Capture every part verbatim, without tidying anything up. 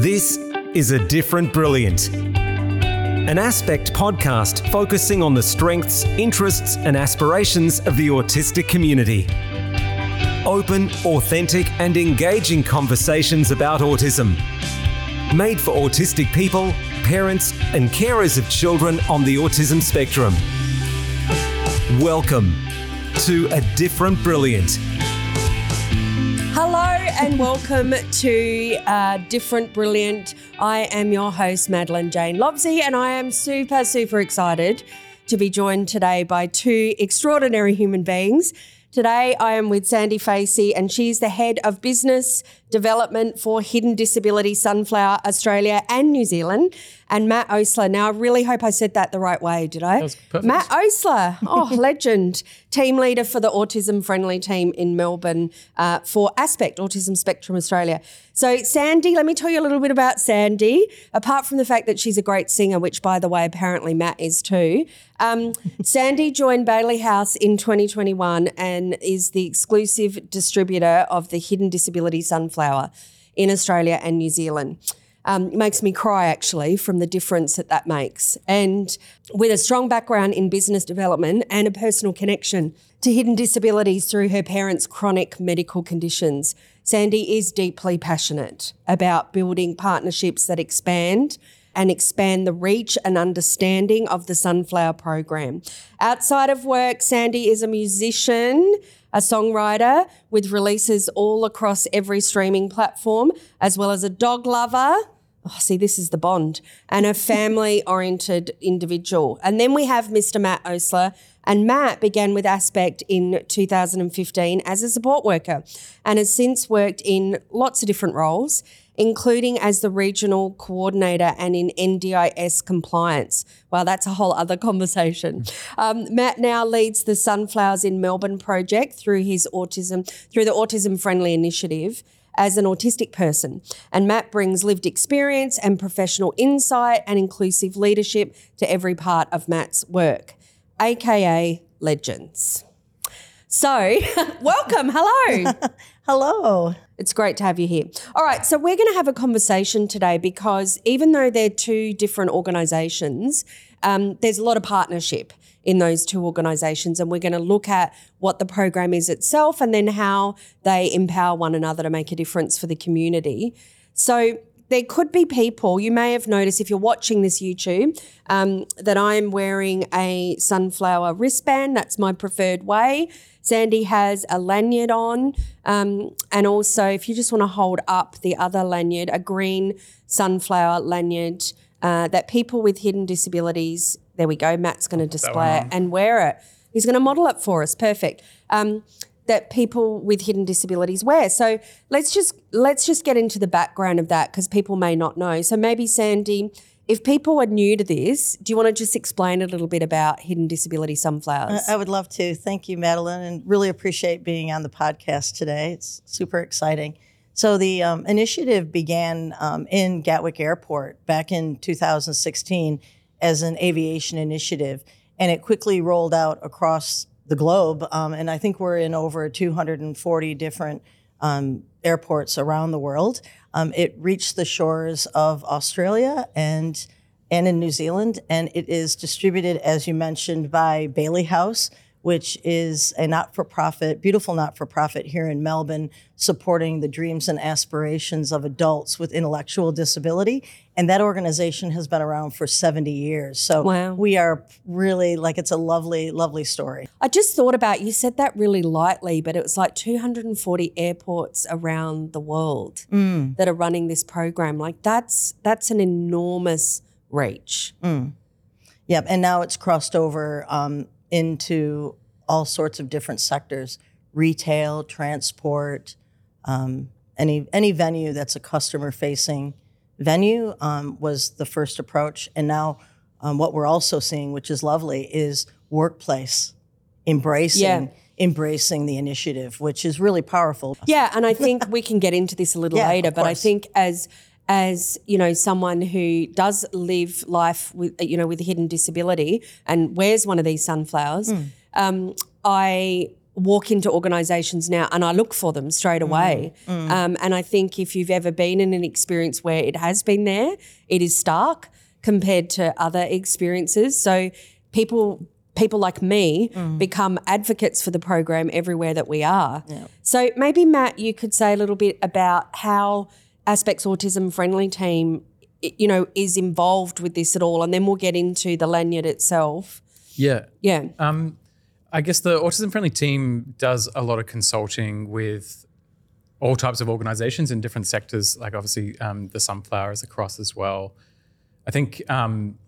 This is A Different Brilliant, an Aspect podcast focusing on the strengths, interests, and aspirations of the autistic community. Open, authentic, and engaging conversations about autism. Made for autistic people, parents, and carers of children on the autism spectrum. Welcome to A Different Brilliant. Hello and welcome to uh, Different Brilliant. I am your host, Madeline Jane Lobsey, and I am super, super excited to be joined today by two extraordinary human beings. Today I am with Sandy Facey, and she's the Head of Business Development for Hidden Disability Sunflower Australia and New Zealand, and Matt Osler. Now, I really hope I said that the right way, did I? That was perfect. Matt Osler, oh, legend, team leader for the Autism Friendly team in Melbourne uh, for Aspect, Autism Spectrum Australia. So Sandy, let me tell you a little bit about Sandy. Apart from the fact that she's a great singer, which, by the way, apparently Matt is too, um, Sandy joined Bailey House in twenty twenty-one and is the exclusive distributor of the Hidden Disability Sunflower in Australia and New Zealand. Um, it makes me cry, actually, from the difference that that makes. And with a strong background in business development and a personal connection to hidden disabilities through her parents' chronic medical conditions, Sandy is deeply passionate about building partnerships that expand and expand the reach and understanding of the Sunflower program. Outside of work, Sandy is a musician, a songwriter with releases all across every streaming platform, as well as a dog lover. Oh, see, this is the bond, and a family-oriented individual. And then we have Mister Matt Osler, and Matt began with Aspect in two thousand fifteen as a support worker and has since worked in lots of different roles, including as the regional coordinator and in N D I S compliance. Wow, that's a whole other conversation. Um, Matt now leads the Sunflowers in Melbourne project through his autism, through the Autism Friendly initiative as an autistic person. And Matt brings lived experience and professional insight and inclusive leadership to every part of Matt's work, aka Legends. So, welcome, hello. Hello. It's great to have you here. All right, so we're going to have a conversation today because even though they're two different organisations, um, there's a lot of partnership in those two organisations, and we're going to look at what the program is itself and then how they empower one another to make a difference for the community. So there could be people, you may have noticed if you're watching this YouTube, um, that I'm wearing a sunflower wristband. That's my preferred way. Sandy has a lanyard on, um, and also if you just want to hold up the other lanyard, a green sunflower lanyard uh, that people with hidden disabilities, there we go, Matt's going to display it and wear it. He's going to model it for us, perfect, um, that people with hidden disabilities wear. So let's just let's just get into the background of that because people may not know. So maybe, Sandy, if people are new to this, do you want to just explain a little bit about Hidden Disability Sunflowers? I would love to. Thank you, Madeline, and really appreciate being on the podcast today. It's super exciting. So the um, initiative began um, in Gatwick Airport back in two thousand sixteen as an aviation initiative, and it quickly rolled out across the globe, um, and I think we're in over two hundred forty different um, airports around the world. Um, it reached the shores of Australia and and in New Zealand, and it is distributed, as you mentioned, by Bailey House, which is a not-for-profit, beautiful not-for-profit here in Melbourne, supporting the dreams and aspirations of adults with intellectual disability. And that organization has been around for seventy years. So wow. We are really, like, it's a lovely, lovely story. I just thought about, you said that really lightly, but it was like two hundred forty airports around the world mm. that are running this program. Like that's that's an enormous reach. Mm. Yep, and now it's crossed over um, into all sorts of different sectors, retail, transport, um, any any venue that's a customer-facing venue um, was the first approach. And now um, what we're also seeing, which is lovely, is workplace embracing yeah. embracing the initiative, which is really powerful. Yeah, and I think we can get into this a little yeah, later, but course. I think as as you know, someone who does live life with you know with a hidden disability and wears one of these sunflowers, mm. um, I walk into organisations now and I look for them straight away. Mm, mm. Um, and I think if you've ever been in an experience where it has been there, it is stark compared to other experiences. So people people like me mm. become advocates for the program everywhere that we are. Yeah. So maybe, Matt, you could say a little bit about how Aspect's Autism Friendly Team, you know, is involved with this at all, and then we'll get into the lanyard itself. Yeah. Yeah. Um, I guess the Autism Friendly Team does a lot of consulting with all types of organizations in different sectors, like obviously um, the Sunflower is across as well. I think um,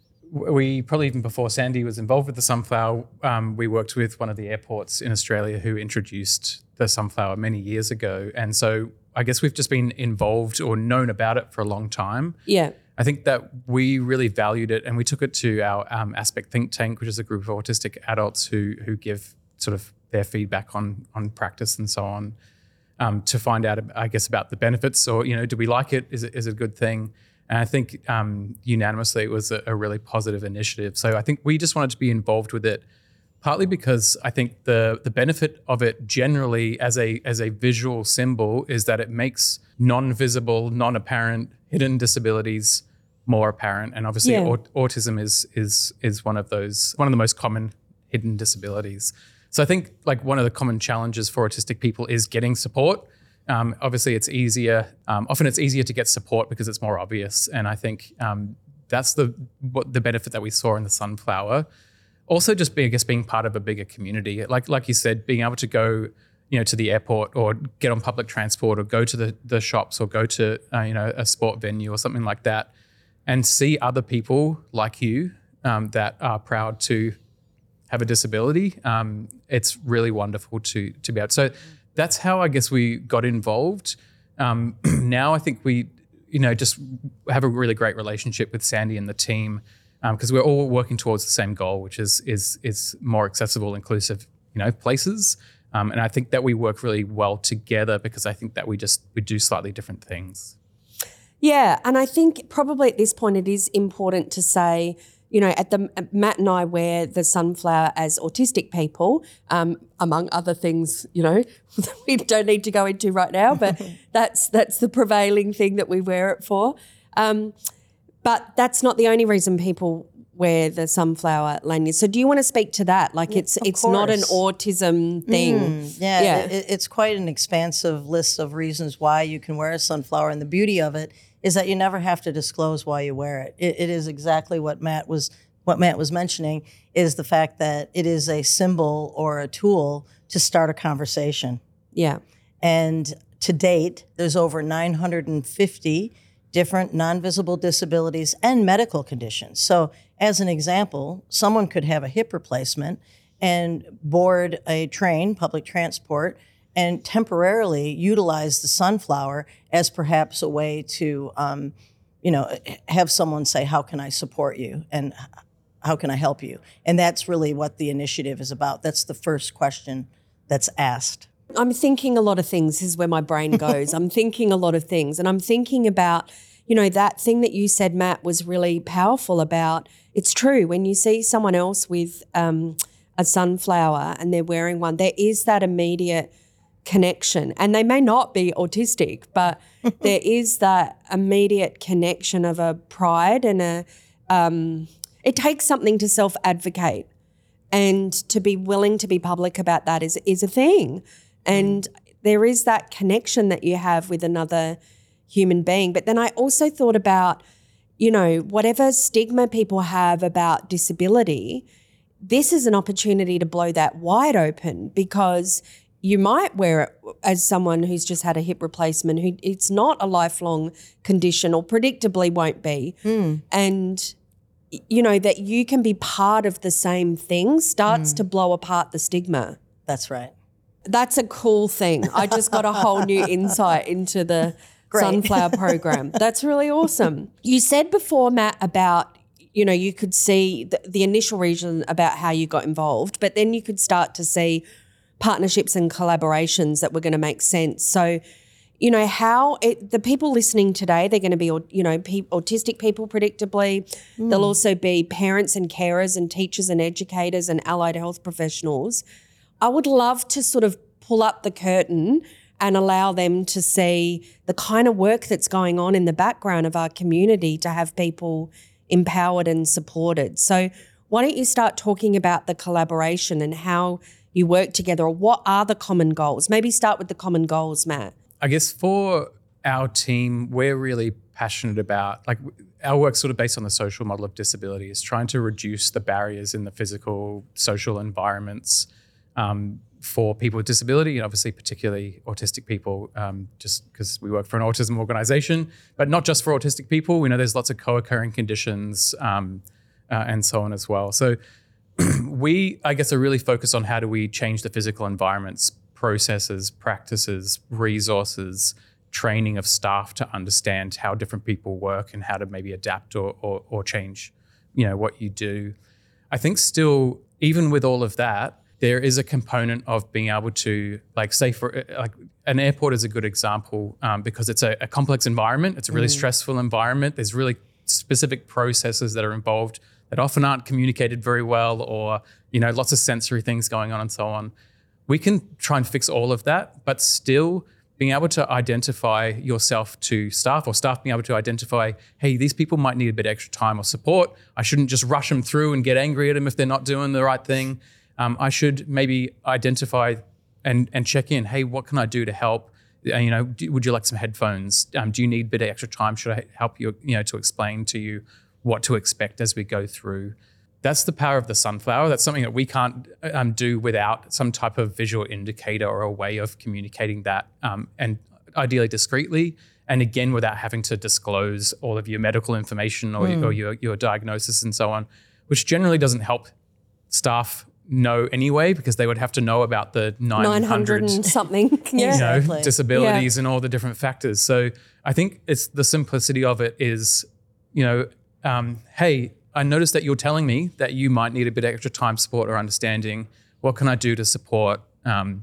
we probably even before Sandy was involved with the Sunflower, um, we worked with one of the airports in Australia who introduced the Sunflower many years ago. And so I guess we've just been involved or known about it for a long time. Yeah. I think that we really valued it and we took it to our um, Aspect Think Tank, which is a group of autistic adults who who give sort of their feedback on on practice and so on, um, to find out, I guess, about the benefits or, you know, do we like it? Is it, is it a good thing? And I think um, unanimously it was a, a really positive initiative. So I think we just wanted to be involved with it, partly because I think the the benefit of it generally as a as a visual symbol is that it makes non-visible, non-apparent, hidden disabilities more apparent, and obviously yeah. aut- autism is is is one of those one of the most common hidden disabilities. So I think like one of the common challenges for autistic people is getting support. Um, obviously, it's easier. Um, often, it's easier to get support because it's more obvious, and I think um, that's the what the benefit that we saw in the Sunflower. Also, just being I guess being part of a bigger community, like like you said, being able to go, you know, to the airport or get on public transport or go to the the shops or go to uh, you know a sport venue or something like that. And see other people like you um, that are proud to have a disability. Um, it's really wonderful to to be able. So that's how I guess we got involved. Um, now I think we, you know, just have a really great relationship with Sandy and the team because um, we're all working towards the same goal, which is is is more accessible, inclusive, you know, places. Um, and I think that we work really well together because I think that we just we do slightly different things. Yeah, and I think probably at this point it is important to say, you know, at the Matt and I wear the Sunflower as autistic people, um, among other things, you know, we don't need to go into right now, but that's that's the prevailing thing that we wear it for. Um, but that's not the only reason people wear the Sunflower lanyard. So do you want to speak to that? Like it's of it's course. not an autism thing. Mm, yeah, yeah. It, it's quite an expansive list of reasons why you can wear a Sunflower, and the beauty of it is that you never have to disclose why you wear it. It, it is exactly what Matt was what Matt was mentioning is the fact that it is a symbol or a tool to start a conversation. Yeah. And to date, there's over nine hundred fifty different non-visible disabilities and medical conditions. So as an example, someone could have a hip replacement and board a train, public transport, and temporarily utilize the Sunflower as perhaps a way to, um, you know, have someone say, how can I support you? And how can I help you? And that's really what the initiative is about. That's the first question that's asked. I'm thinking a lot of things is where my brain goes. I'm thinking a lot of things. And I'm thinking about, you know, that thing that you said, Matt, was really powerful about, it's true, when you see someone else with um, a Sunflower and they're wearing one, there is that immediate connection. And they may not be autistic, but there is that immediate connection of a pride and a, um, it takes something to self-advocate, and to be willing to be public about that is, is a thing. And mm. there is that connection that you have with another human being. But then I also thought about, you know, whatever stigma people have about disability, this is an opportunity to blow that wide open, because you might wear it as someone who's just had a hip replacement, who it's not a lifelong condition or predictably won't be. Mm. And, you know, that you can be part of the same thing starts mm. to blow apart the stigma. That's right. That's a cool thing. I just got a whole new insight into the Great. Sunflower program. That's really awesome. You said before, Matt, about, you know, you could see the, the initial reason about how you got involved, but then you could start to see partnerships and collaborations that were going to make sense. So, you know, how it, the people listening today, they're going to be, you know, pe- autistic people predictably. Mm. There'll also be parents and carers and teachers and educators and allied health professionals. I would love to sort of pull up the curtain and allow them to see the kind of work that's going on in the background of our community to have people empowered and supported. So why don't you start talking about the collaboration and how you work together, or what are the common goals? Maybe start with the common goals, Matt. I guess for our team, we're really passionate about, like, our work sort of based on the social model of disability is trying to reduce the barriers in the physical, social environments um, for people with disability, and obviously particularly autistic people, um, just because we work for an autism organization, but not just for autistic people. We know there's lots of co-occurring conditions um, uh, and so on as well. So we, I guess, are really focused on how do we change the physical environments, processes, practices, resources, training of staff to understand how different people work and how to maybe adapt or, or, or change, you know, what you do. I think still, even with all of that, there is a component of being able to, like, say for like an airport is a good example um, because it's a, a complex environment. It's a really mm. stressful environment. There's really specific processes that are involved that often aren't communicated very well, or, you know, lots of sensory things going on and so on. We can try and fix all of that, but still being able to identify yourself to staff, or staff being able to identify, hey, these people might need a bit extra time or support. I shouldn't just rush them through and get angry at them if they're not doing the right thing. Um, I should maybe identify and and check in. Hey, what can I do to help? Uh, you know, do, would you like some headphones? Um, do you need a bit of extra time? Should I help you? You know, to explain to you what to expect as we go through. That's the power of the sunflower. That's something that we can't um, do without some type of visual indicator or a way of communicating that, um, and ideally discreetly. And again, without having to disclose all of your medical information or, mm. or your your diagnosis and so on, which generally doesn't help staff know anyway, because they would have to know about the nine hundred and something yeah. you know, exactly. disabilities yeah. and all the different factors. So I think it's the simplicity of it is, you know, um, hey, I noticed that you're telling me that you might need a bit extra time, support, or understanding. What can I do to support? Um,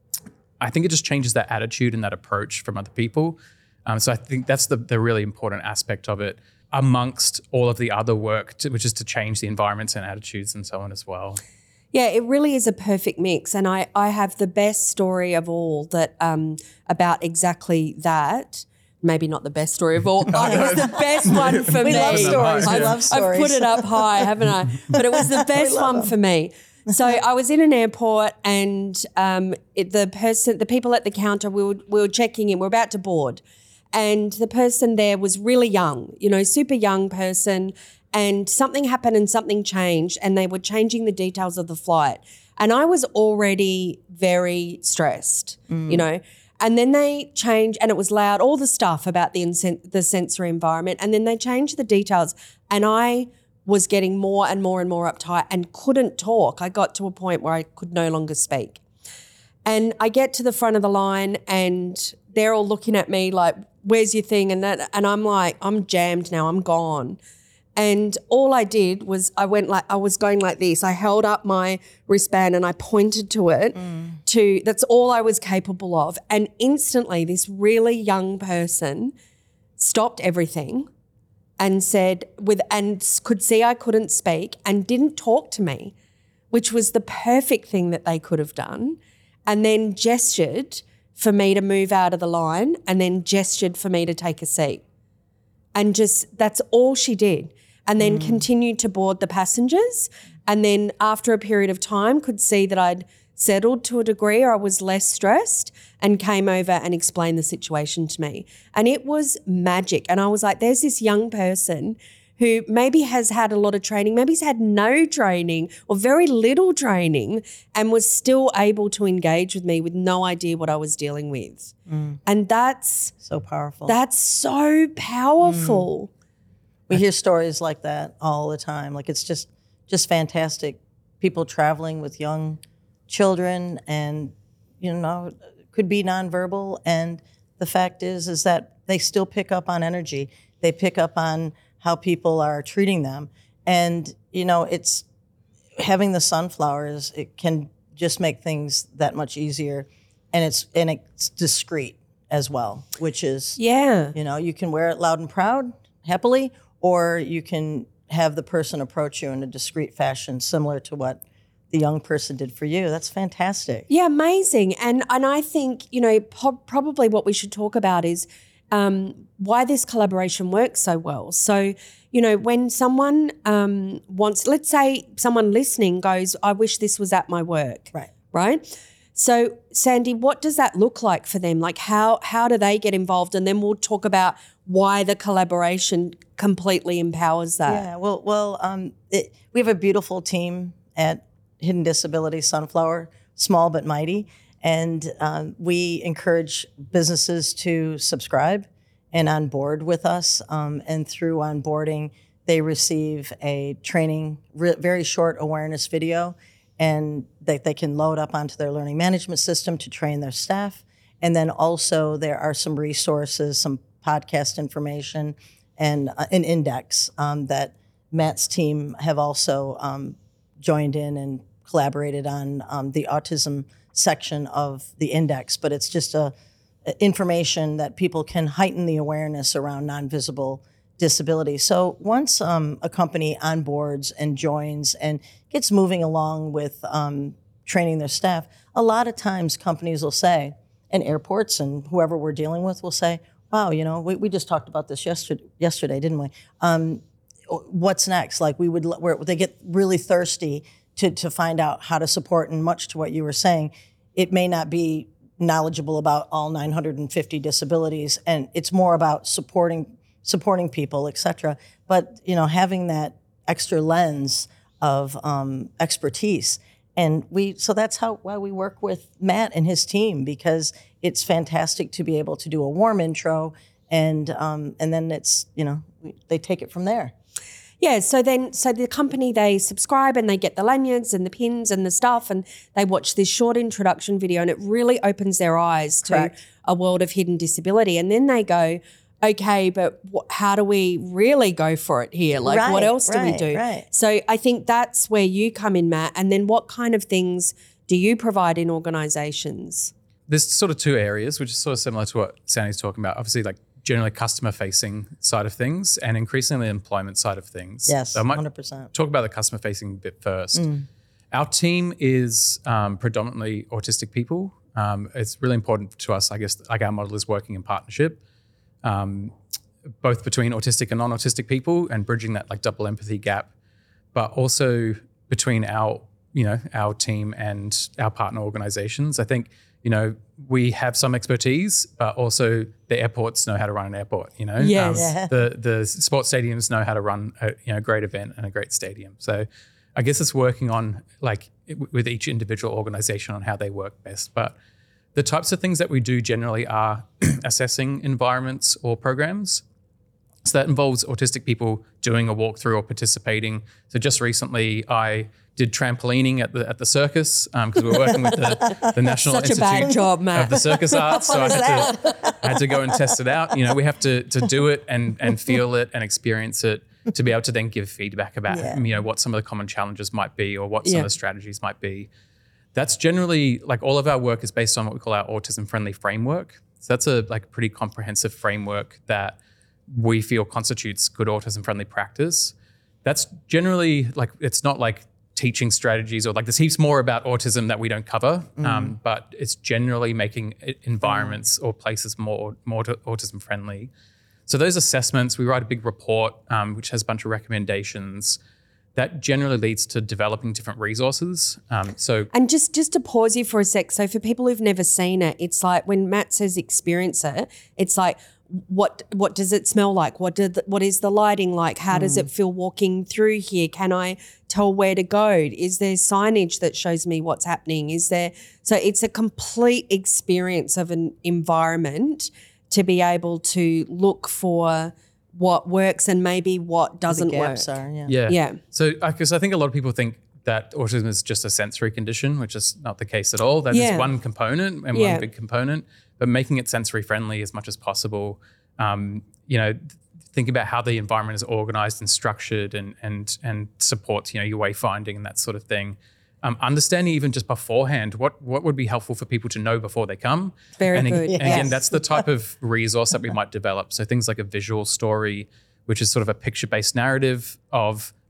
I think it just changes that attitude and that approach from other people. Um, so I think that's the, the really important aspect of it, amongst all of the other work, to, which is to change the environments and attitudes and so on as well. Yeah, it really is a perfect mix. And I, I have the best story of all that um, about exactly that. Maybe not the best story of all. Oh, it was the best one for we me. Love stories. I we love stories. I've put it up high, haven't I? But it was the best one them. for me. So I was in an airport, and um, it, the person, the people at the counter, we were, we were checking in. We we're about to board, and the person there was really young, you know, super young person. And something happened and something changed, and they were changing the details of the flight. And I was already very stressed, mm. you know. And then they changed, and it was loud, all the stuff about the insen- the sensory environment. And then they changed the details, and I was getting more and more and more uptight and couldn't talk. I got to a point where I could no longer speak. And I get to the front of the line, and they're all looking at me like, where's your thing? And that, and I'm like, I'm jammed now, I'm gone. And all I did was I went like, I was going like this. I held up my wristband and I pointed to it mm. to, that's all I was capable of. And instantly this really young person stopped everything and said, with, and could see I couldn't speak and didn't talk to me, which was the perfect thing that they could have done. And then gestured for me to move out of the line, and then gestured for me to take a seat. And just, that's all she did. And then mm. continued to board the passengers. And then after a period of time could see that I'd settled to a degree, or I was less stressed, and came over and explained the situation to me. And it was magic. And I was like, there's this young person who maybe has had a lot of training, maybe he's had no training or very little training, and was still able to engage with me with no idea what I was dealing with. Mm. And that's so powerful. That's so powerful. Mm. We hear stories like that all the time. Like, it's just just fantastic. People traveling with young children, and, you know, could be nonverbal. And the fact is, is that they still pick up on energy. They pick up on how people are treating them. And, you know, it's having the sunflowers, it can just make things that much easier. And it's and it's discreet as well, which is, yeah, you know, you can wear it loud and proud, happily, or you can have the person approach you in a discreet fashion, similar to what the young person did for you. That's fantastic. Yeah, amazing. And and I think, you know, po- probably what we should talk about is um, why this collaboration works so well. So, you know, when someone um, wants, let's say someone listening goes, I wish this was at my work. Right. Right? So, Sandy, what does that look like for them? Like how how do they get involved? And then we'll talk about why the collaboration completely empowers that. Yeah, well, well, um, it, we have a beautiful team at Hidden Disability Sunflower, small but mighty, and um, we encourage businesses to subscribe and on board with us. Um, and through onboarding, they receive a training, re- very short awareness video, and that they can load up onto their learning management system to train their staff. And then also there are some resources, some podcast information, and uh, an index um, that Matt's team have also um, joined in and collaborated on um, the autism section of the index. But it's just a, a information that people can heighten the awareness around non-visible disability. So once um, a company onboards and joins and gets moving along with um, training their staff, a lot of times companies will say, and airports and whoever we're dealing with will say, wow, you know, we, we just talked about this yesterday, yesterday, didn't we? Um, what's next? Like we would, where they get really thirsty to to find out how to support, and much to what you were saying, it may not be knowledgeable about all nine hundred fifty disabilities, and it's more about supporting supporting people, et cetera. But, you know, having that extra lens of um, expertise. And we, so that's how why we work with Matt and his team, because it's fantastic to be able to do a warm intro, and um, and then it's, you know, they take it from there. Yeah, so then, so the company, they subscribe and they get the lanyards and the pins and the stuff, and they watch this short introduction video, and it really opens their eyes to Correct. a world of hidden disability. And then they go, okay, but wh- how do we really go for it here? Like, Right, what else do we right, do? right. So I think that's where you come in, Matt. And then what kind of things do you provide in organisations? There's sort of two areas, which is sort of similar to what Sandy's talking about. Obviously, like generally customer-facing side of things, and increasingly employment side of things. Yes, So I might one hundred percent. talk about the customer-facing bit first. Mm. Our team is um, predominantly autistic people. Um, it's really important to us, I guess, like our model is working in partnership, um, both between autistic and non-autistic people, and bridging that like double empathy gap, but also between our, you know, our team and our partner organizations. I think, you know, we have some expertise, but also the airports know how to run an airport, you know? Yes. Yeah. the the sports stadiums know how to run a, you know, great event and a great stadium. So I guess it's working on like with each individual organization on how they work best. But the types of things that we do generally are assessing environments or programs. So that involves autistic people doing a walkthrough or participating. So just recently I did trampolining at the at the circus because um, we were working with the, the National Such a Institute bad job, Matt. of the Circus Arts. So I What is had to, I had to go and test it out. You know, we have to to do it and and feel it and experience it to be able to then give feedback about, Yeah. you know, what some of the common challenges might be or what some Yeah. of the strategies might be. That's generally, like all of our work is based on what we call our autism friendly framework. So that's a like pretty comprehensive framework that we feel constitutes good autism friendly practice. That's generally like, it's not like teaching strategies or like there's heaps more about autism that we don't cover, Mm. um, but it's generally making it- environments or places more, more autism friendly. So those assessments, we write a big report, um, which has a bunch of recommendations that generally leads to developing different resources. Um, so And just just to pause you for a sec, so for people who've never seen it, it's like when Matt says experience it, it's like what what does it smell like? What did the, what is the lighting like? How does it feel walking through here? Can I tell where to go? Is there signage that shows me what's happening? Is there so it's a complete experience of an environment to be able to look for what works and maybe what doesn't the work. gaps are, yeah. yeah. Yeah. So because I think a lot of people think that autism is just a sensory condition, which is not the case at all. That Yeah. is one component and Yeah. one big component, but making it sensory friendly as much as possible. Um, you know, th- think about how the environment is organized and structured and and and supports, you know, your wayfinding and that sort of thing. Um, understanding even just beforehand what what would be helpful for people to know before they come. Very and, good. And again, Yes. that's the type of resource that we might develop. So things like a visual story, which is sort of a picture-based narrative of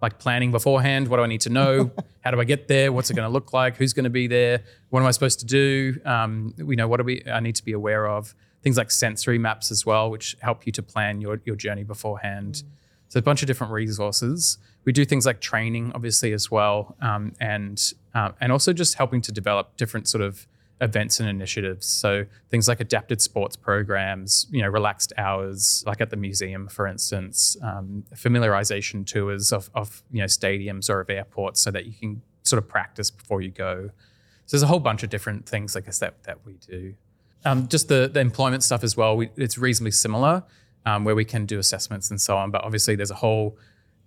like planning beforehand. What do I need to know? How do I get there? What's it going to look like? Who's going to be there? What am I supposed to do? Um, you know, what do we? I need to be aware of things like sensory maps as well, which help you to plan your your journey beforehand. Mm. So a bunch of different resources. We do things like training, obviously, as well, um, and uh, and also just helping to develop different sort of events and initiatives. So things like adapted sports programs, you know, relaxed hours, like at the museum, for instance, um, familiarization tours of, of, you know, stadiums or of airports so that you can sort of practice before you go. So there's a whole bunch of different things, I guess, that, that we do. Um, just the, the employment stuff as well, we, it's reasonably similar um, where we can do assessments and so on. But obviously there's a whole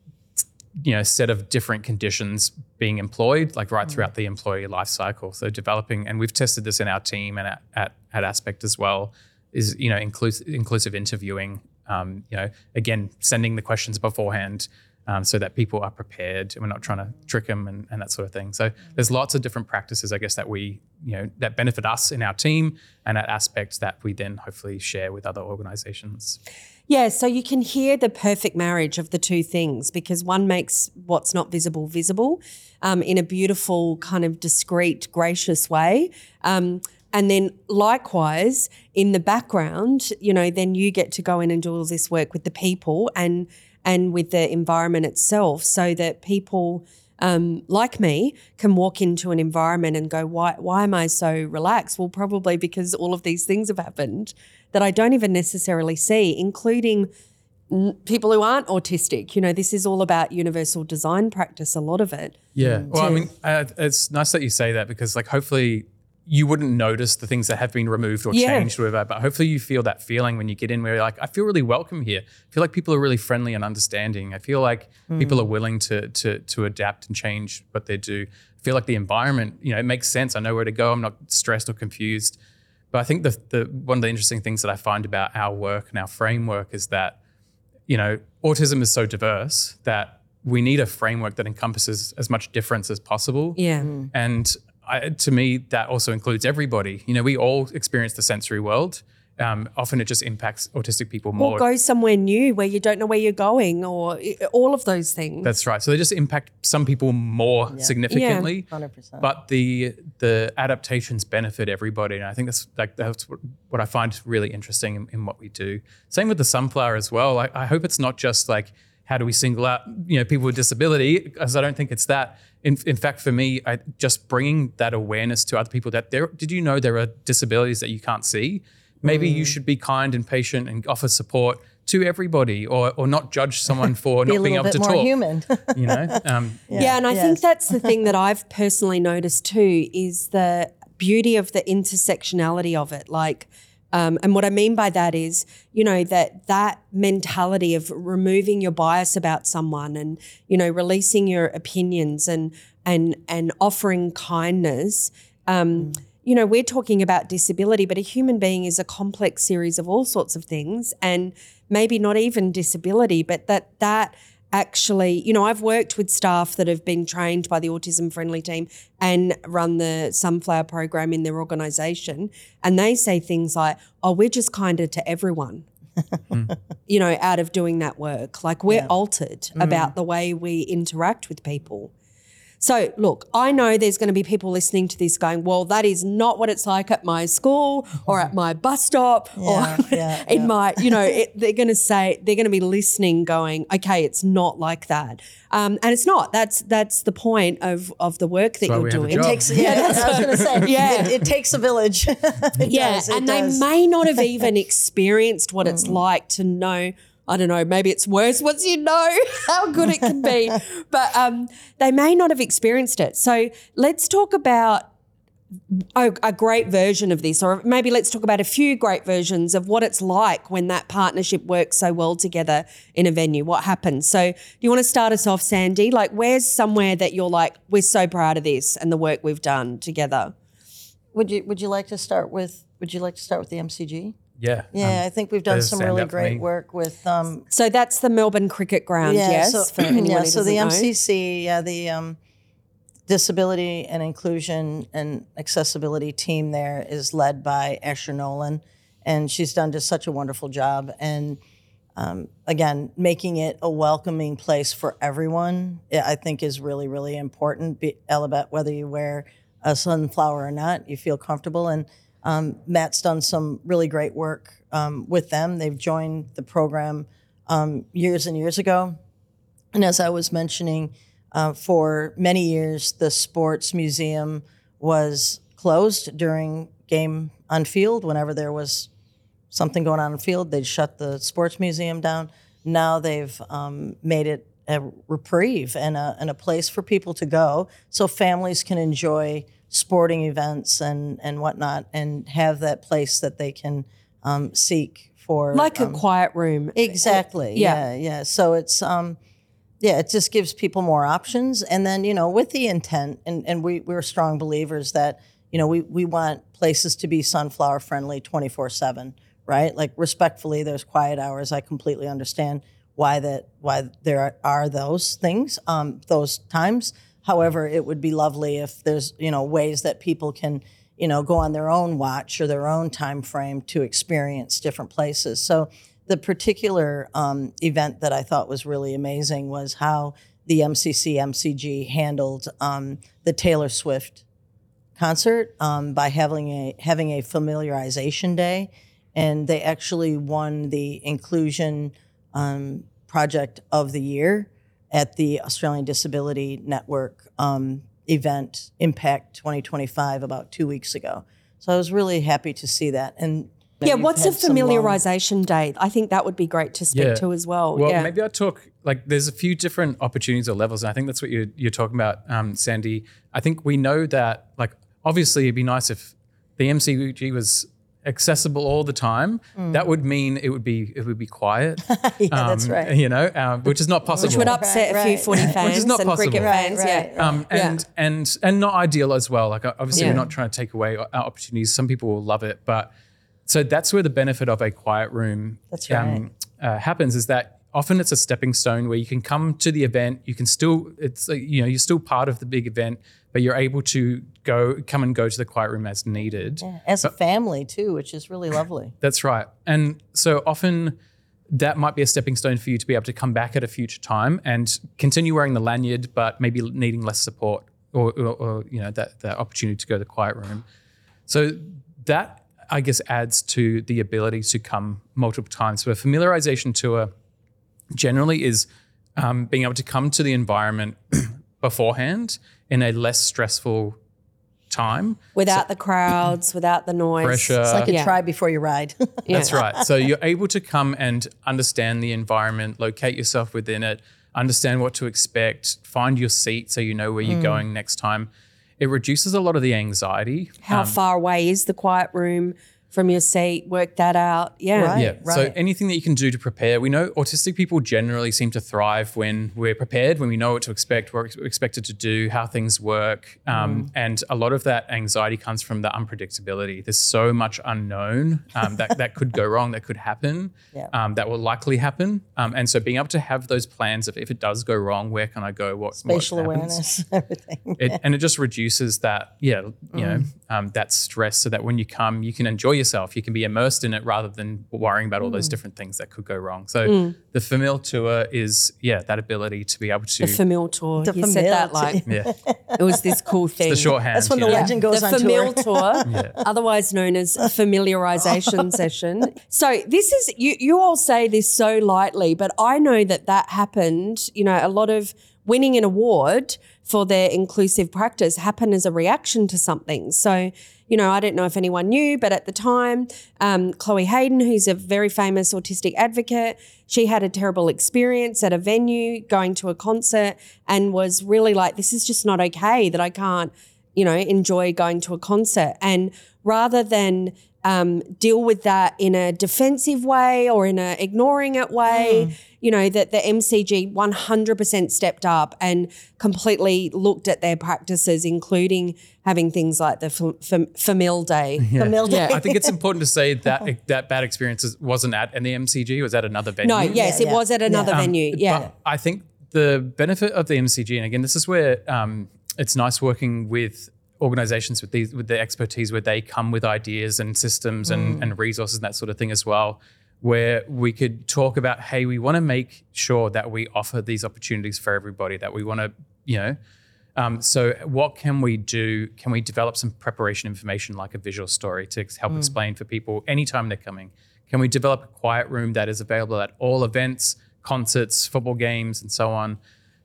you know, set of different conditions being employed, like right throughout the employee life cycle. So developing, and we've tested this in our team and at, at, at Aspect as well, is, you know, inclusive, inclusive interviewing, um, you know, again, sending the questions beforehand um, so that people are prepared and we're not trying to trick them and, and that sort of thing. So there's lots of different practices, I guess, that we, you know, that benefit us in our team and at Aspect that we then hopefully share with other organizations. Yeah, so you can hear the perfect marriage of the two things because one makes what's not visible visible um, in a beautiful kind of discreet, gracious way. Um, and then likewise, in the background, you know, then you get to go in and do all this work with the people and and with the environment itself so that people um, like me can walk into an environment and go, why, why am I so relaxed? Well, probably because all of these things have happened that I don't even necessarily see, including n- people who aren't autistic. You know, this is all about universal design practice, a lot of it. Yeah. Well, I mean, uh, it's nice that you say that because like hopefully you wouldn't notice the things that have been removed or Yeah. changed or whatever, but hopefully you feel that feeling when you get in where you're like, I feel really welcome here. I feel like people are really friendly and understanding. I feel like mm. people are willing to, to, to adapt and change what they do. I feel like the environment, you know, it makes sense. I know where to go. I'm not stressed or confused. But I think the, the one of the interesting things that I find about our work and our framework is that, you know, autism is so diverse that we need a framework that encompasses as much difference as possible. Yeah. Mm. And I, to me, that also includes everybody. You know, we all experience the sensory world. Um, often it just impacts autistic people more. Or go somewhere new where you don't know where you're going or all of those things. That's right. So they just impact some people more Yeah. significantly. Yeah. one hundred percent. But the the adaptations benefit everybody. And I think that's like that's what, what I find really interesting in, in what we do. Same with the sunflower as well. I, I hope it's not just like, how do we single out, you know, people with disability? Because I don't think it's that. In, in fact, for me, I, just bringing that awareness to other people that there, did you know there are disabilities that you can't see? Maybe mm. you should be kind and patient and offer support to everybody, or or not judge someone for Be not a being little able bit to more talk. human. You know, um, Yeah, yeah and I yes. think that's the thing that I've personally noticed too is the beauty of the intersectionality of it. Like, um, and what I mean by that is, you know, that that mentality of removing your bias about someone and, you know, releasing your opinions and and and offering kindness. Um, mm. You know, we're talking about disability, but a human being is a complex series of all sorts of things, and maybe not even disability, but that that actually, you know, I've worked with staff that have been trained by the Autism Friendly team and run the Sunflower program in their organisation, and they say things like, oh, we're just kinder to everyone, mm. you know, out of doing that work. Like we're yeah. altered mm. about the way we interact with people. So, look, I know there's going to be people listening to this going, well, that is not what it's like at my school or at my bus stop yeah, or yeah, in yeah. my, you know, it, they're going to say, they're going to be listening going, okay, it's not like that. Um, and it's not. That's that's the point of, of the work that That's why you're we have a doing. job. It takes, yeah, that's what I was going to say. Yeah. It, it takes a village. It yeah, does, it and does. they may not have even experienced what it's like to know, I don't know, maybe it's worse once you know how good it can be, but um, they may not have experienced it. So let's talk about a, a great version of this, or maybe let's talk about a few great versions of what it's like when that partnership works so well together in a venue. What happens? So do you want to start us off, Sandy? Like where's somewhere that you're like, we're so proud of this and the work we've done together? Would you Would you like to start with Would you like to start with the M C G? Yeah. Yeah, um, I think we've done there's some stand really up for great me. work with. Um, So that's the Melbourne Cricket Ground, yeah, yes? so, for anyone yeah, who so the doesn't know. M C C, yeah, the um, Disability and Inclusion and Accessibility team there is led by Asher Nolan, and she's done just such a wonderful job. And um, again, making it a welcoming place for everyone, I think is really, really important. Be, Elabet, whether you wear a sunflower or not, you feel comfortable. And um, Matt's done some really great work um, with them. They've joined the program um, years and years ago. And as I was mentioning, uh, for many years, the sports museum was closed during game on field. Whenever there was something going on in field, they'd shut the sports museum down. Now they've um, made it a reprieve and a, and a place for people to go so families can enjoy sporting events and, and whatnot and have that place that they can um, seek for. Like um, a quiet room. Exactly. Yeah. Yeah. Yeah. So it's, um, yeah, it just gives people more options. And then, you know, with the intent, and, and we, we're strong believers that, you know, we, we want places to be sunflower friendly twenty-four seven, right? Like respectfully, there's quiet hours. I completely understand why that why there are, are those things, um, those times. However, it would be lovely if there's, you know, ways that people can, you know, go on their own watch or their own time frame to experience different places. So the particular um, event that I thought was really amazing was how the M C C M C G handled um, the Taylor Swift concert um, by having a having a familiarization day, and they actually won the inclusion um, project of the year at the Australian Disability Network um, event Impact twenty twenty-five about two weeks ago. So I was really happy to see that. And Yeah, you've what's a had some long- familiarisation day? I think that would be great to speak Yeah. to as well. Well, yeah. maybe I talk, like there's a few different opportunities or levels, and I think that's what you're, you're talking about, um, Sandy. I think we know that, like, obviously it'd be nice if the M C G was accessible all the time. Mm. That would mean it would be it would be quiet. Yeah, that's right. You know, um, which is not possible. Which would upset Right, a few right. footy fans Which is not and possible. cricket Right, fans. right, yeah. Um, and Yeah. and and not ideal as well. Like obviously Yeah. we're not trying to take away our opportunities. Some people will love it, but so that's where the benefit of a quiet room That's right. uh, happens. Is that often it's a stepping stone where you can come to the event. You can still it's like, you know you're still part of the big event, but you're able to go come and go to the quiet room as needed. Yeah, as a family too, which is really lovely. That's right. And so often that might be a stepping stone for you to be able to come back at a future time and continue wearing the lanyard, but maybe needing less support or, or, or you know, that, that opportunity to go to the quiet room. So that, I guess, adds to the ability to come multiple times. So a familiarization tour generally is um, being able to come to the environment beforehand in a less stressful time. Without the crowds, without the noise. Pressure. It's like a Yeah. try before you ride. That's right. So you're able to come and understand the environment, locate yourself within it, understand what to expect, find your seat so you know where you're going next time. It reduces a lot of the anxiety. How Um, far away is the quiet room from your seat? Work that out. Yeah. Right. Yeah. So right. anything that you can do to prepare. We know autistic people generally seem to thrive when we're prepared, when we know what to expect, what we're expected to do, how things work. Um, and a lot of that anxiety comes from the unpredictability. There's so much unknown um, that, that could go wrong, that could happen, Yeah. um, that will likely happen. Um, and so being able to have those plans of if it does go wrong, where can I go? What Spatial what happens? awareness, everything. It, and it just reduces that, yeah, you know, um, that stress, so that when you come, you can enjoy yourself. You can be immersed in it rather than worrying about all those different things that could go wrong. So the Famil tour is, yeah, that ability to be able to, The Famil tour. The you said that Famil like yeah, it was this cool thing. the shorthand. That's when you the know? legend goes the on Famil tour. tour, otherwise known as a familiarization session. So this is, you, you all say this so lightly, but I know that that happened, you know, a lot of winning an award for their inclusive practice happened as a reaction to something. So, you know, I don't know if anyone knew, but at the time, um, Chloe Hayden, who's a very famous autistic advocate, she had a terrible experience at a venue going to a concert and was really like, this is just not okay that I can't, you know, enjoy going to a concert. And rather than um, deal with that in a defensive way or in a ignoring it way, mm. you know, that the M C G one hundred percent stepped up and completely looked at their practices, including having things like the fam- fam- Famil Day. Yeah. Famil Day. I think it's important to say that that bad experience wasn't at the M C G, it was at another venue. No, yes, Yeah, it yeah. was at another Um, venue. Yeah. But I think the benefit of the M C G, and again, this is where um, it's nice working with organizations with these with the expertise where they come with ideas and systems and, and resources and that sort of thing as well. where we could talk about, hey, we want to make sure that we offer these opportunities for everybody, that we want to, you know, um, so what can we do? Can we develop some preparation information like a visual story to help mm. explain for people anytime they're coming? Can we develop a quiet room that is available at all events, concerts, football games, and so on?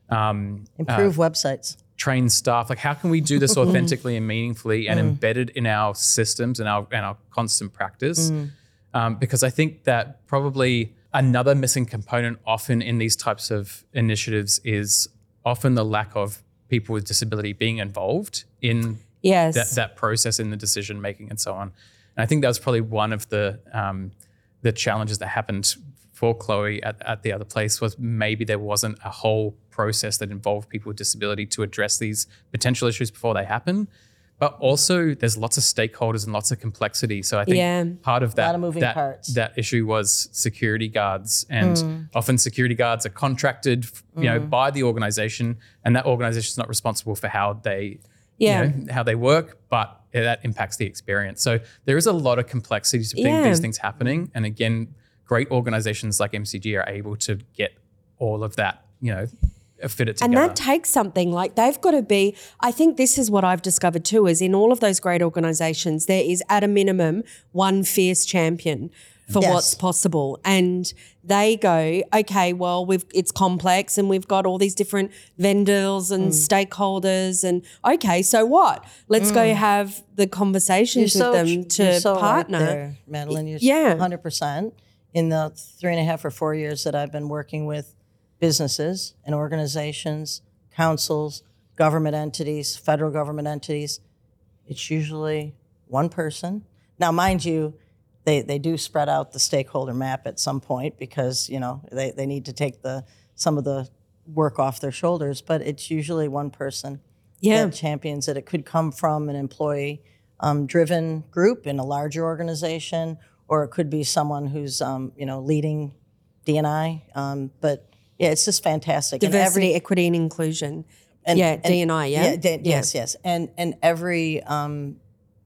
Um, Improve uh, websites. Train staff. Like, how can we do this authentically and meaningfully and mm. embed it in our systems and our and our constant practice? Mm. Um, because I think that probably another missing component often in these types of initiatives is often the lack of people with disability being involved in yes. that, that process, in the decision making and so on. And I think that was probably one of the um, the challenges that happened for Chloe at, at the other place, was maybe there wasn't a whole process that involved people with disability to address these potential issues before they happen. But also there's lots of stakeholders and lots of complexity. So I think yeah. part of that, a lot of moving that, parts. that issue was security guards. And mm. often security guards are contracted you mm. know, by the organization, and that organization is not responsible for how they, yeah. you know, how they work, but that impacts the experience. So there is a lot of complexity to yeah. these things happening. And again, great organizations like M C G are able to get all of that, you know, fit it together. And that takes something. Like, they've got to be, I think this is what I've discovered too, is in all of those great organisations, there is at a minimum one fierce champion for yes. what's possible. And they go, okay, well, we've it's complex and we've got all these different vendors and mm. stakeholders, and okay, so what? Let's mm. go have the conversations you're with so, them to you're so partner. Right there, Madeline, you're yeah. one hundred percent. In the three and a half or four years that I've been working with businesses and organizations, councils, government entities, federal government entities, it's usually one person. Now, mind you, they, they do spread out the stakeholder map at some point, because, you know, they, they need to take the some of the work off their shoulders, but it's usually one person yeah. that champions it. It could come from an employee um, driven group in a larger organization, or it could be someone who's, um, you know, leading D and I. Um, but yeah, it's just fantastic. Diversity, and every, equity, and inclusion. And, yeah, and, D and I. Yeah, yeah, d- yeah. yes, yes. And and every um,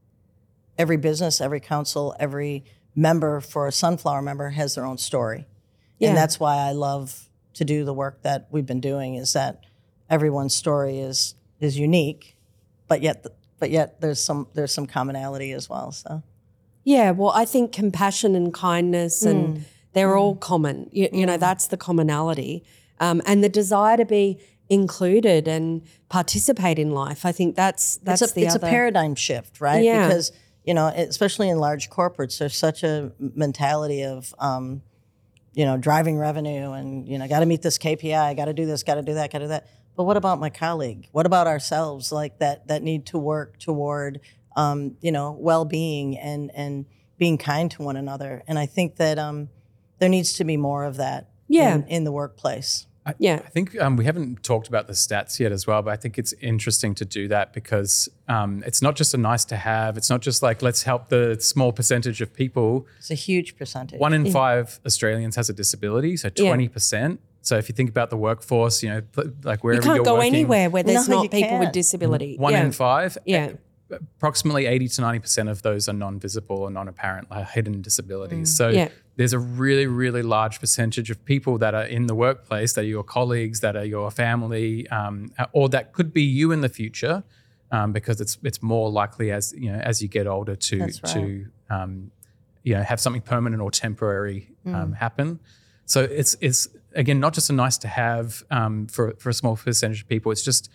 every business, every council, every member for a Sunflower member has their own story, yeah. and that's why I love to do the work that we've been doing. Is that everyone's story is is unique, but yet but yet there's some there's some commonality as well. So. Yeah, well, I think compassion and kindness and mm. they're mm. all common. You, you know, that's the commonality. Um, and the desire to be included and participate in life. I think that's that's it's a, the it's other. a paradigm shift, right? Yeah. Because, you know, especially in large corporates, there's such a mentality of, um, you know, driving revenue and, you know, got to meet this K P I, got to do this, got to do that, got to do that. But what about my colleague? What about ourselves, like that that need to work toward Um, you know, well-being and and being kind to one another, and I think that um, there needs to be more of that. Yeah. in, in the workplace. I, yeah, I think um, we haven't talked about the stats yet as well, but I think it's interesting to do that because um, it's not just a nice to have. It's not just like let's help the small percentage of people. It's a huge percentage. One in five Australians has a disability, so twenty percent. So if you think about the workforce, you know, like wherever you can't you're go working, anywhere where there's No, not you people can't. with disability. One yeah. in five. Yeah. Approximately eighty to ninety percent of those are non-visible or non-apparent, like hidden disabilities. Mm. So Yeah. there's a really, really large percentage of people that are in the workplace, that are your colleagues, that are your family, um, or that could be you in the future, um, because it's it's more likely as you know as you get older to That's right. to um, you know have something permanent or temporary Mm. um, happen. So it's it's again not just a nice to have um, for for a small percentage of people. It's just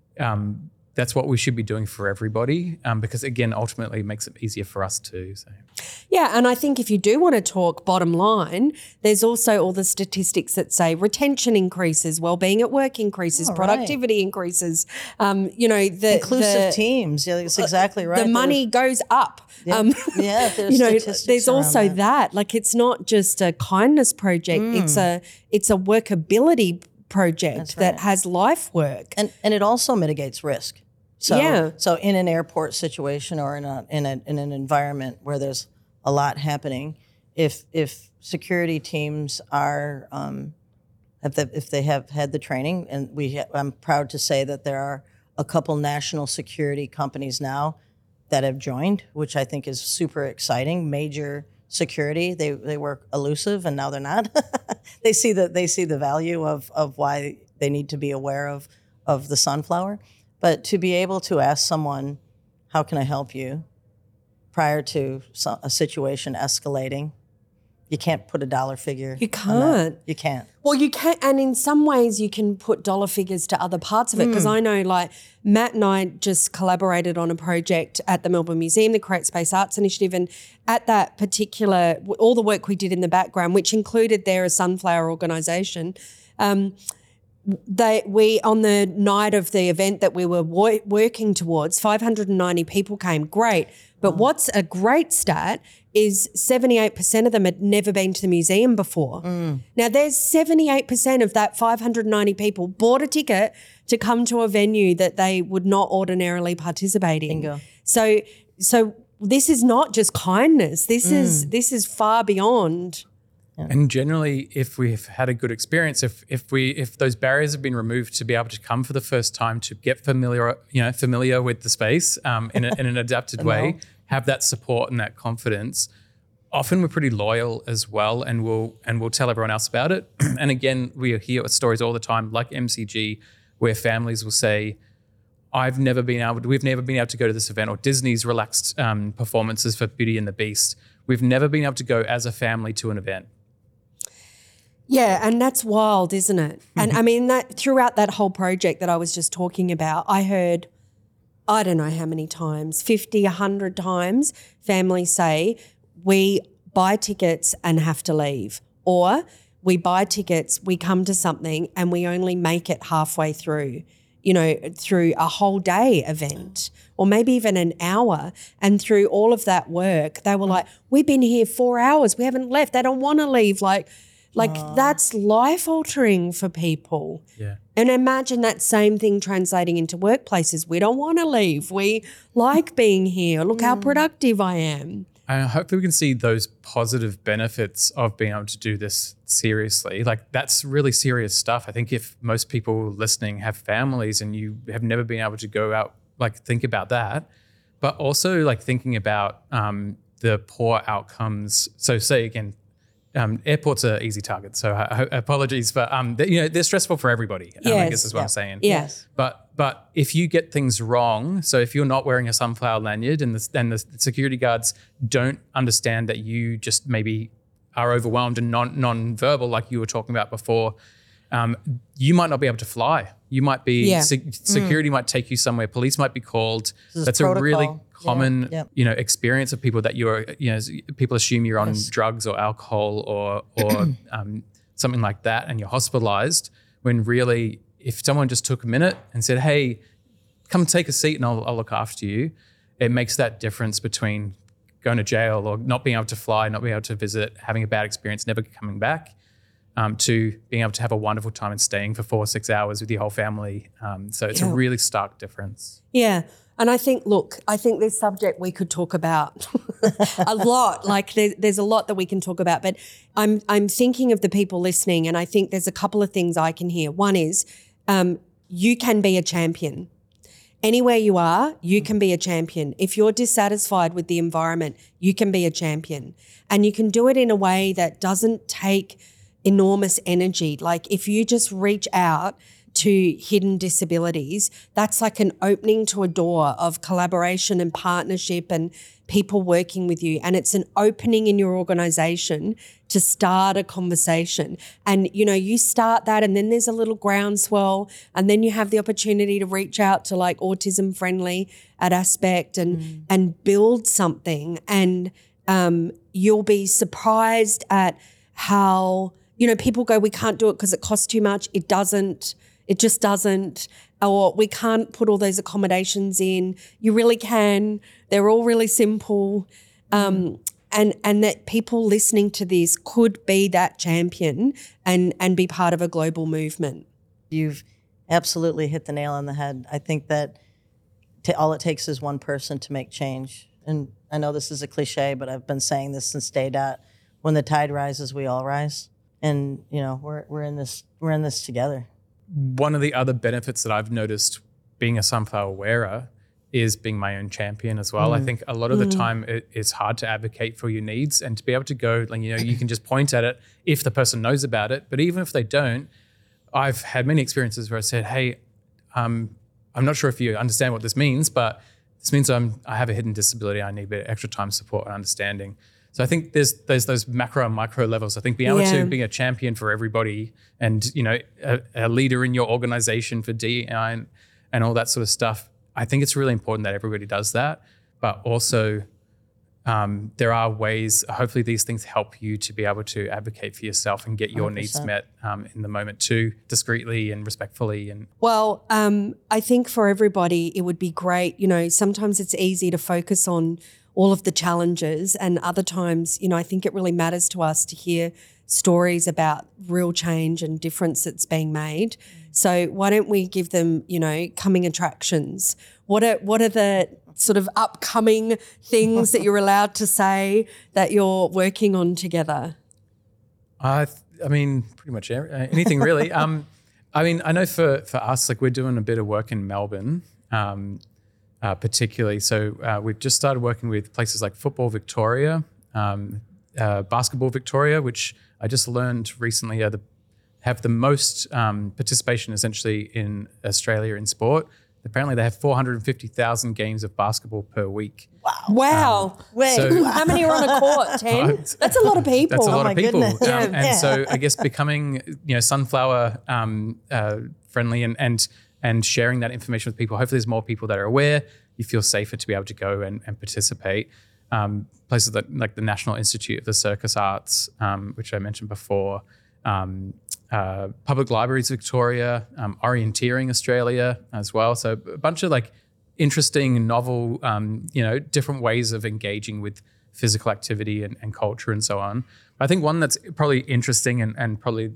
um, that's what we should be doing for everybody, um, because again, ultimately, it makes it easier for us too. So. Yeah, and I think if you do want to talk bottom line, there's also all the statistics that say retention increases, well-being at work increases, Oh, right. productivity increases. Um, you know, the Inclusive the, teams. Yeah, that's exactly right. The There money goes up. Yeah, Um, yeah, there's you know, statistics there's around also that. that. Like, it's not just a kindness project; Mm. it's a it's a workability project That's that right. has life work. And and it also mitigates risk. So, Yeah. so in an airport situation or in a in a in an environment where there's a lot happening, if if security teams are um, if they, if they have had the training, and we ha- I'm proud to say that there are a couple national security companies now that have joined, which I think is super exciting. Major security. They they were elusive, and now they're not. They see the they see the value of of why they need to be aware of of the sunflower. But to be able to ask someone, "How can I help you?" prior to so- a situation escalating, you can't put a dollar figure. You on can't. that. You can't. Well, you can, and in some ways you can put dollar figures to other parts of it, because I know, like, Matt and I just collaborated on a project at the Melbourne Museum, the Create Space Arts Initiative, and at that particular, all the work we did in the background, which included their Sunflower organisation, um, they we on the night of the event that we were wo- working towards, five hundred ninety people came. Great. But what's a great stat is seventy-eight percent of them had never been to the museum before. Mm. Now, there's seventy-eight percent of that five hundred ninety people bought a ticket to come to a venue that they would not ordinarily participate in. Bingo. So, so this is not just kindness. This mm. is this is far beyond. And generally, if we've had a good experience, if if we if those barriers have been removed to be able to come for the first time, to get familiar, you know, familiar with the space um, in, a, in an adapted way, have that support and that confidence. Often we're pretty loyal as well, and we'll and we'll tell everyone else about it. And again, we hear stories all the time, like M C G, where families will say, "I've never been able to, we've never been able to go to this event," or Disney's relaxed um, performances for Beauty and the Beast. We've never been able to go as a family to an event. Yeah, and that's wild, isn't it? And I mean, that throughout that whole project that I was just talking about, I heard, I don't know how many times, fifty, one hundred times, families say, we buy tickets and have to leave. Or we buy tickets, we come to something and we only make it halfway through, you know, through a whole day event, or maybe even an hour. And through all of that work, they were like, we've been here four hours, we haven't left. They don't want to leave. Like, Like Aww. That's life-altering for people. Yeah. And imagine that same thing translating into workplaces. We don't want to leave. We like being here. Look mm. how productive I am. And hopefully we can see those positive benefits of being able to do this seriously. Like, that's really serious stuff. I think if most people listening have families and you have never been able to go out, like, think about that. But also, like, thinking about um, the poor outcomes. So say again, Um, airports are easy targets, so I, I, apologies, but um, they, you know, they're stressful for everybody. Um, yes. I guess is what yep. I'm saying. Yes, but but if you get things wrong, so if you're not wearing a sunflower lanyard and the and the security guards don't understand that you just maybe are overwhelmed and non non-verbal, like you were talking about before, um, you might not be able to fly. You might be yeah. se- security mm. might take you somewhere. Police might be called. This That's protocol. a really common, yeah. yep. you know, experience of people that you're, you know, people assume you're on yes. drugs or alcohol or or um, something like that, and you're hospitalized. When really, if someone just took a minute and said, "Hey, come take a seat and I'll, I'll look after you," it makes that difference between going to jail or not being able to fly, not being able to visit, having a bad experience, never coming back, um, to being able to have a wonderful time and staying for four or six hours with your whole family. Um, so it's yeah. a really stark difference. Yeah. And I think, look, I think this subject we could talk about a lot. Like there, there's a lot that we can talk about, but I'm I'm thinking of the people listening, and I think there's a couple of things I can hear. One is um, you can be a champion. Anywhere you are, you can be a champion. If you're dissatisfied with the environment, you can be a champion. And you can do it in a way that doesn't take enormous energy. Like if you just reach out to hidden disabilities, that's like an opening to a door of collaboration and partnership and people working with you. And it's an opening in your organisation to start a conversation. And, you know, you start that and then there's a little groundswell, and then you have the opportunity to reach out to like Autism Friendly at Aspect and, mm. and build something. And um, you'll be surprised at how, you know, people go, we can't do it because it costs too much. It doesn't. It just doesn't, or we can't put all those accommodations in. You really can. They're all really simple. Um, and and that people listening to this could be that champion and, and be part of a global movement. You've absolutely hit the nail on the head. I think that t- all it takes is one person to make change. And I know this is a cliche, but I've been saying this since day dot. When the tide rises, we all rise. And, you know, we're we're in this we're in this together. One of the other benefits that I've noticed being a sunflower wearer is being my own champion as well. Mm. I think a lot of the time it, it's hard to advocate for your needs and to be able to go, like, you know, you can just point at it if the person knows about it. But even if they don't, I've had many experiences where I said, hey, um, I'm not sure if you understand what this means, but this means I'm, I have a hidden disability. I need a bit of extra time, support, and understanding. So I think there's there's those macro and micro levels. I think being able yeah. to be a champion for everybody and, you know, a, a leader in your organization for D E I and, and all that sort of stuff, I think it's really important that everybody does that. But also um, there are ways, hopefully these things help you to be able to advocate for yourself and get your one hundred percent needs met um, in the moment too, discreetly and respectfully. And Well, um, I think for everybody it would be great, you know, sometimes it's easy to focus on all of the challenges, and other times, you know, I think it really matters to us to hear stories about real change and difference that's being made. So why don't we give them, you know, coming attractions? What are what are the sort of upcoming things that you're allowed to say that you're working on together? I, th- I mean, pretty much anything really. um, I mean, I know for for us, like we're doing a bit of work in Melbourne. Um, Uh, particularly. So uh, we've just started working with places like Football Victoria, um, uh, Basketball Victoria, which I just learned recently are the, have the most um, participation essentially in Australia in sport. Apparently they have four hundred fifty thousand games of basketball per week. Wow. Wow. Um, Wait, so, how many are on a court? ten? That's a lot of people. That's a lot oh of people. Um, yeah. And yeah. so I guess becoming, you know, sunflower um, uh, friendly and, and and sharing that information with people. Hopefully there's more people that are aware. You feel safer to be able to go and, and participate. Um, places that, like the National Institute of the Circus Arts, um, which I mentioned before, um, uh, Public Libraries Victoria, um, Orienteering Australia as well. So a bunch of like interesting, novel, um, you know, different ways of engaging with physical activity and, and culture and so on. But I think one that's probably interesting and, and probably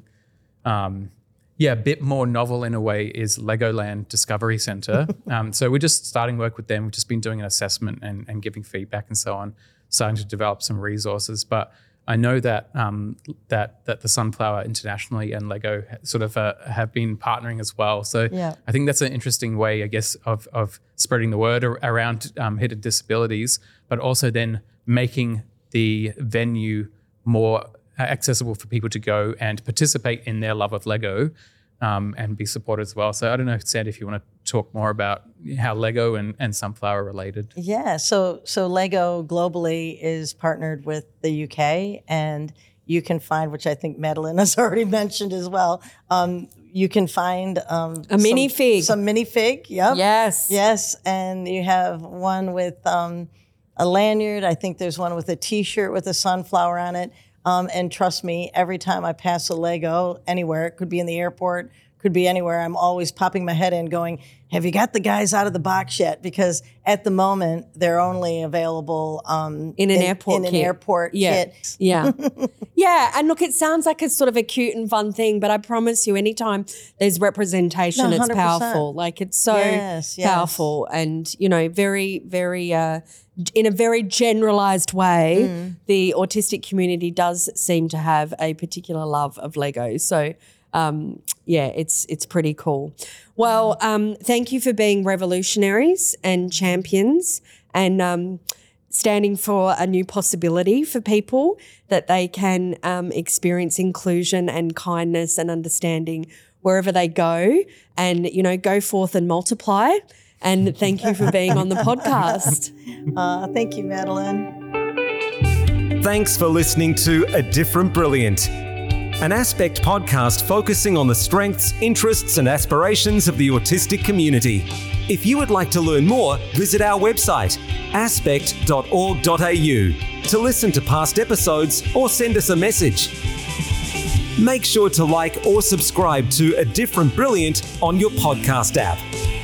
um, Yeah, a bit more novel in a way is Legoland Discovery Centre. um, so we're just starting work with them. We've just been doing an assessment and, and giving feedback and so on, starting to develop some resources. But I know that um, that that the Sunflower internationally and Lego sort of uh, have been partnering as well. So yeah. I think that's an interesting way, I guess, of of spreading the word ar- around um, hidden disabilities, but also then making the venue more accessible for people to go and participate in their love of Lego um, and be supported as well. So I don't know, Sandy, if you want to talk more about how Lego and, and Sunflower are related. Yeah, so so Lego globally is partnered with the U K, and you can find, which I think Madeline has already mentioned as well, um, you can find um, a mini some, fig. Some mini fig, yep. Yes. Yes, and you have one with um, a lanyard. I think there's one with a T-shirt with a sunflower on it. Um, and trust me, every time I pass a Lego anywhere, it could be in the airport, could be anywhere, I'm always popping my head in going, have you got the guys out of the box yet? Because at the moment, they're only available um, in an in, airport in an kit. airport yeah. kit. Yeah. Yeah. And look, it sounds like it's sort of a cute and fun thing, but I promise you, anytime there's representation, No, it's powerful. Like it's so Yes, yes. powerful and, you know, very, very, uh, in a very generalized way, Mm. the autistic community does seem to have a particular love of Lego. So, um, yeah, it's it's pretty cool. Well, um, thank you for being revolutionaries and champions and um, standing for a new possibility for people that they can um, experience inclusion and kindness and understanding wherever they go, and, you know, go forth and multiply. And thank you for being on the podcast. Uh, thank you, Madeline. Thanks for listening to A Different Brilliant, an Aspect podcast focusing on the strengths, interests, and aspirations of the autistic community. If you would like to learn more, visit our website, aspect dot org dot a u, to listen to past episodes or send us a message. Make sure to like or subscribe to A Different Brilliant on your podcast app.